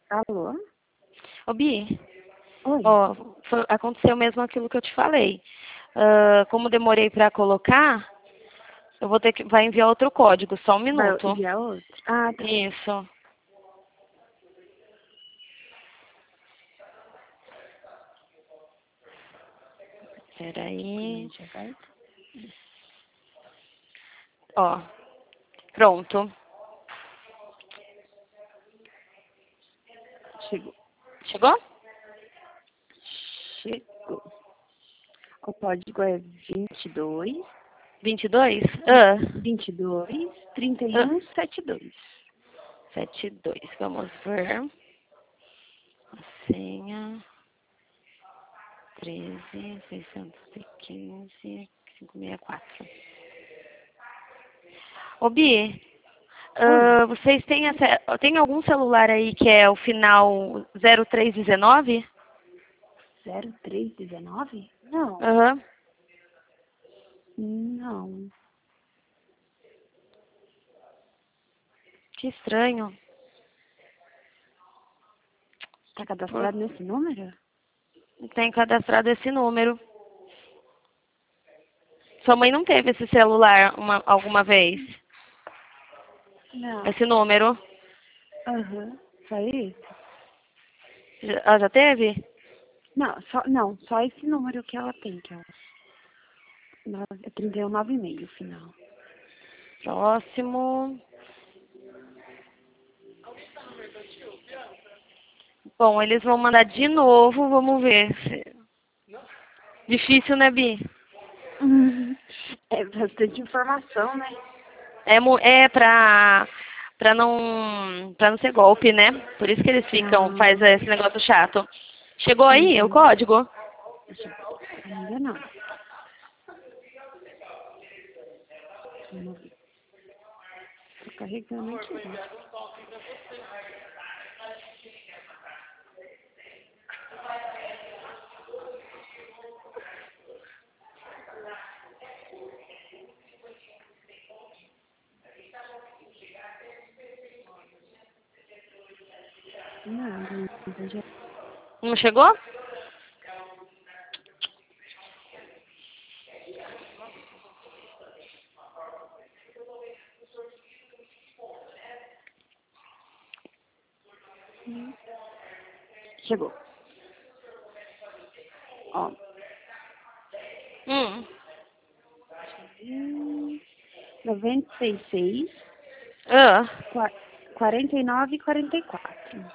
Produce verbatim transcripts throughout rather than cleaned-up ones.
Alô? Ô, Bi, Oi. ó, foi- aconteceu mesmo aquilo que eu te falei. Ah, como demorei para colocar, eu vou ter que, vai enviar outro código, só um Vai minuto. enviar outro? Ah, tá. Isso. Peraí. Cliente aberto. Ó, pronto. Chegou. Chegou? Chegou. O código é vinte e dois, vinte e dois? Ah, vinte e dois, trinta e ah. um, setenta e dois. setenta e dois. Vamos ver. A senha. treze, seiscentos e quinze, quinhentos e sessenta e quatro. Ô, Bi, Oi. ah, vocês têm, essa, tem algum celular aí que é o final zero três dezenove? zero três dezenove? Não. Aham. Não. Que estranho. Tá Por- cadastrado nesse número? Tem cadastrado esse número. Sua mãe não teve esse celular uma, alguma vez? Não. Esse número? Aham. Só isso? Já- Ela já teve? Não, só, não, só esse número que ela tem, que é o nove- é trinta e um noventa e seis o final. Próximo. Bom, eles vão mandar de novo, vamos ver. se- Difícil, né, Bi? Uhum. É bastante informação, né? É, mu- é pra, pra não pra não ser golpe, né? Por isso que eles ficam, faz Ah, esse negócio chato. Chegou aí o uhum. código? Ainda não. Vamos ver. Tô carregando aqui. Nada ainda. Já... Não chegou? Chegou. Ó. Hum. Hum, noventa e seis, seis, Ah. qua- quarenta e nove, quarenta e quatro.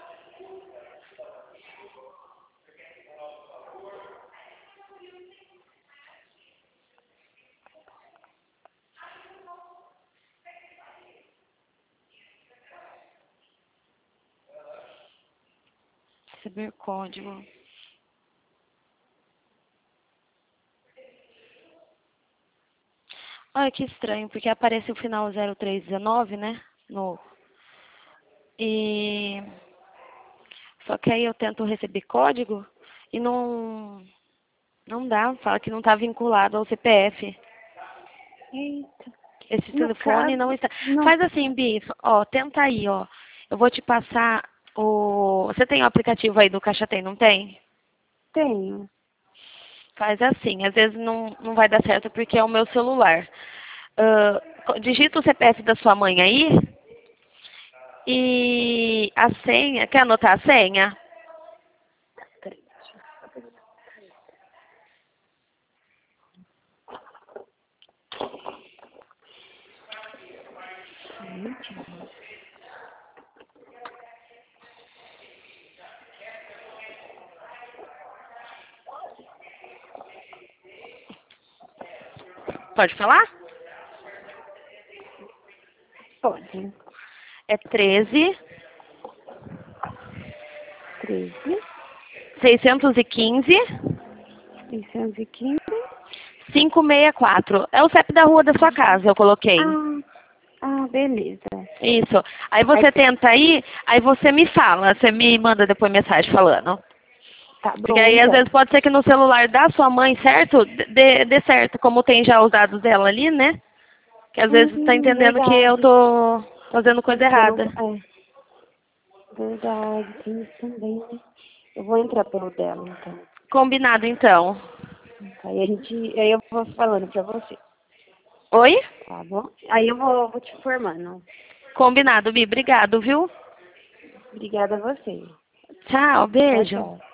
Receber código. Ai, que estranho, porque aparece o final zero três dezenove, né? No... E... Só que aí eu tento receber código e não... Não dá, fala que não está vinculado ao C P F. Eita. Esse No telefone não caso, está... não Faz assim, Bi, ó, tenta aí, ó. Eu vou te passar o... Você tem o aplicativo aí do Caixa Tem, não tem? tenho. Faz assim, às vezes não, não vai dar certo porque é o meu celular. Ah, co- digita o C P F da sua mãe aí e a senha, quer anotar a senha? Peraí. Gente, Pode falar? pode. É treze, treze, seiscentos e quinze, seiscentos e quinze. quinhentos e sessenta e quatro. É o C E P da rua da sua casa, eu coloquei. Ah, ah, beleza. Isso. Aí Aí, você tenta aí, aí você me fala, você me manda depois mensagem falando. tá Porque bom, aí às então. vezes pode ser que no celular da sua mãe, certo? Dê, dê certo, como tem já os dados dela ali, né? Que às vezes tá Hum, entendendo que eu verdade. tô fazendo Tá coisa fazendo... errada. É. Verdade, tem isso também, né? Eu vou entrar pelo dela, então. Combinado, então. Aí a gente, aí eu vou falando pra você, Oi? tá bom? Aí eu vou, vou te informando. Combinado, Bi. Obrigado, viu? Obrigada a você. Tchau, Tchau, beijo. tchau.